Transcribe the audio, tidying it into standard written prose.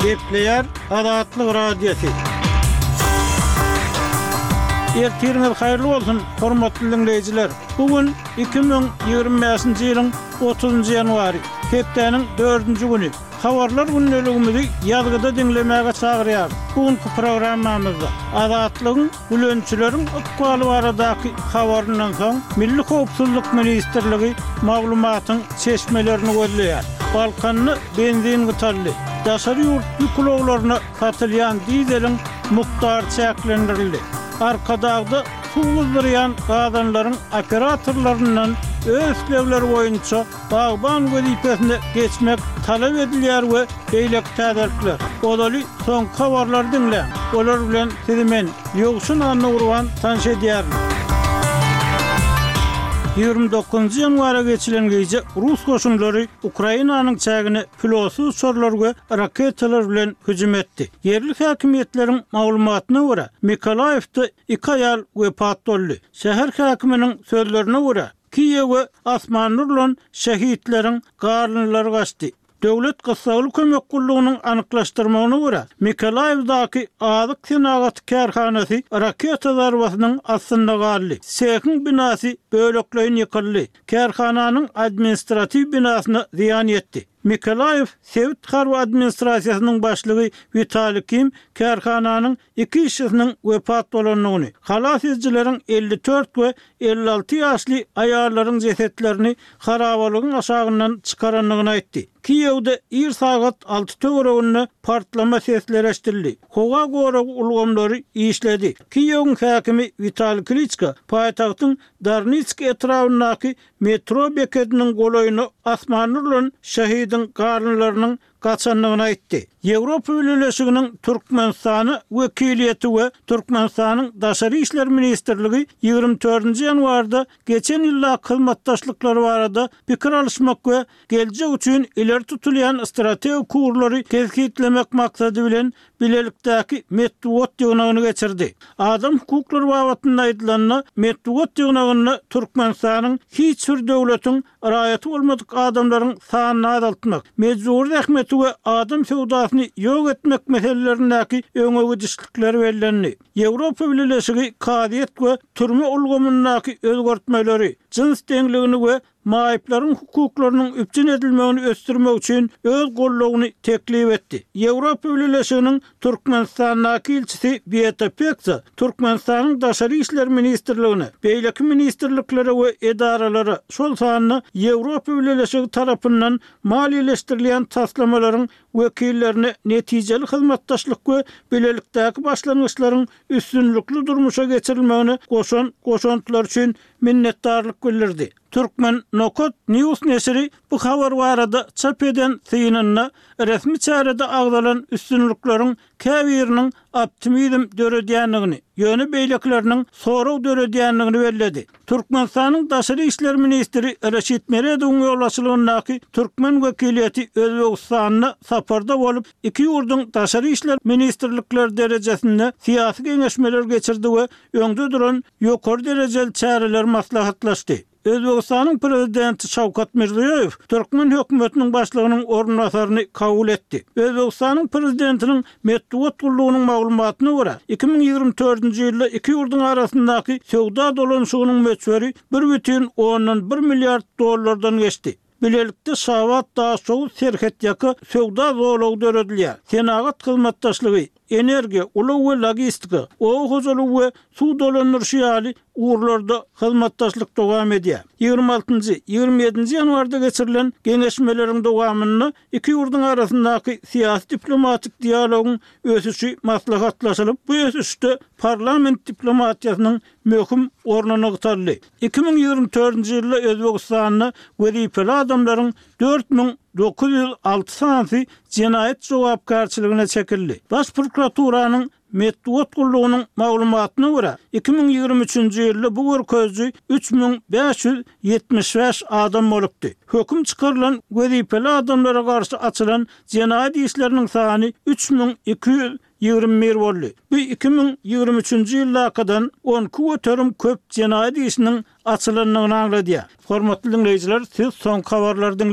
Gepleyer Adatlyk Radiosu. Ertiriniz hayırlı olsun, hormatly dinleyijiler. Bugün 2025-nji ýylyň 30-njy ýanwary, hepdeniň 4-nji güni. Habarlar günneligimizi ýazgyda dinlemäge çagyrýar. Bugünkü programmamyzda adatlygyň, gülönçüleriň ykbaly baradaky habaryndan soň Milli Howpsuzlyk Ministrligi maglumatyň çeşmelerini gözleýär. Balkanny benzin gytarly, daşary ýurt ýüklewlerini katylýan dizeliň mukdary çäklendirildi. Arkadagda suwuzdyrýan gadanlaryň operatorlarynyň öz lewleri boýunça bagban gözipesine geçmek talap edilýär we beýlek täderkler. Olaly soňky habarlar dinle. Olar bilen sizi men ýogşun anny urwan tanış edýär. 29 ýanwara geçilen gece Rus goşunlary Ukrainanyň çägine pilotly uçurlar we raketalar bilen hüjüm etdi. Yerli häkimetleriň maglumatyna görä, Mikolaýewde 2 aýal wepat boldy. Şäher häkiminiň sözlerine görä, Kiýewe asmanlarlan şehitleriň garlynlary gaçdy. Döwlet gysgaly kömek gullugynyň anyklaşdyrmagyna görä, Mikolaýewdaky azyk synagat kärhanasy raketa zarbasynyň astynda galdy. Şähriň binasy bölekleýin ýykyldy. Kärhananyň administrativ binasyna ziýan ýetdi. Mikolaýew Sowet harby administrasiýasynyň başlygy Vitali Kim kärhananyň 2 işçisiniň wepat bolanyny, halas edijileriň 54 we 56 ýaşly aýallaryň jesetlerini harabalygyň aşagyndan çykaranlygyny aýtdy. Kiýewde ir sagat 6 töwereginde partlama sesleri eşdildi. Hoga gorak ulgamlary işledi. Kiýewiň häkimi Vitali Klitschko paýtagtyň Darnitsk etrawynaky metro beketiniň goloýuny asmanlarlan şehidin garynlarynyň gaçanlygyny aýtdy. Ýewropa Birleşiginiň Türkmenistany wekiliýeti we Türkmenistanyň Daşary işler ministrligi 24-nji ýanwarda geçen ýylla hyzmatdaşlyklary barada pikir alşmak we geljek üçin ileri tutulýan strategik kurlary kesgitlemek maksady bilen bilelikdäki Medwot ýygnagyny geçirdi. Adam hukuklary babatynda aýdylanyna Medwot ýygnagyny Türkmenistanyň hiç bir döwletiň raýaty bolmadyk adamlaryň sanyny azaltmak, mejburi rahmeti we adam sewdasyny ýok etmek meselelerindäki öňe gidişlikleri bellenli. Ýewropa Birleşigi kadiýet we türme ulgamyndaky özgertmeleri, jins deňligini we maýyplaryň hukuklarynyň üpçün edilmegini ösdürmek üçin öz gollugyny teklip etdi. Ýewropa Birleşiginiň Türkmenistanyň elçisi Beata Peksa, Türkmenistanyň Daşary işler ministrligine, beýleki ministrliklere we edaralara şol sanyny Ýewropa Birleşigi tarapyndan maliýeleşdirilýän taslamalaryň wekillerine netijeli hyzmatdaşlyk we bilelikdäki başlangyçlaryň üstünlükli durmuşa geçirilmegini goşantylar üçin minnetdarlyk bildirdi. Türkmen Nokot News nesiri bu habar barada çap eden synyna resmi çärede agdalan üstünlükleriň käbiriniň optimizm döredýänligini, ýöne beýlekleriniň soraw döredýänligini belledi. Türkmenistanyň Daşary işler ministri Reşit Meredowyň ýolbaşçylygyndaky Türkmen wekiliýeti Özbegistanyna saparda bolup, iki ýurduň Daşary işler ministrlikleri derejesinde syýasy geňeşmeler geçirdi we öňde duran ýokary derejeli çäreler maslahatlaşdy. Özbegistanyň prezidenti Şawkat Mirziýoýew Türkmen hökümetiniň başlygynyň ornundasaryny kabul etdi. Özbegistanyň prezidentiniň Medwot gullugynyň maglumatyna görä, 2024-nji ýylda iki ýurduň arasyndaky sowda dolanşygynyň möçberi 1,1 milliard dollardan geçdi. Bilelikde Şawat daha sow serhet ýaky sowda zorlugy döredilýär. Senagat hyzmatdaşlygy, energiýa, uly we logistika, ow hojalyk we suw dolanýyşy ýaly urlarda hyzmatdaşlyk dowam edýär. 26-njy, 27-nji ýanwarda geçirilen geňeşmeleriň dowamyny iki ýurduň arasyndaky syýasy diplomatik dialogyň ösüşi maslahatlaşylyp, bu ösüşde parlament diplomatiýasynyň möhüm ornuny gytarly. 2024-nji ýylda Özbegistanyň wezipeli adamlaryň 4906 sanysy cinayet jogapkarçylygyna çekildi. Baş prokuraturasynyň Medwot gullugynyň maglumatyna görä, 2023-nji ýylda bu görkezji 3575 adam bolupdy. Höküm çykarylan wezipeli adamlara garşy açylan cinayet işleriniň sany 3221 boldy. Bu 2023-nji ýyldakydan 10 köterim köp cinayet işiniň açylanlygyny aňladýar. Hormatly dinleýijiler, siz soňky habarlardan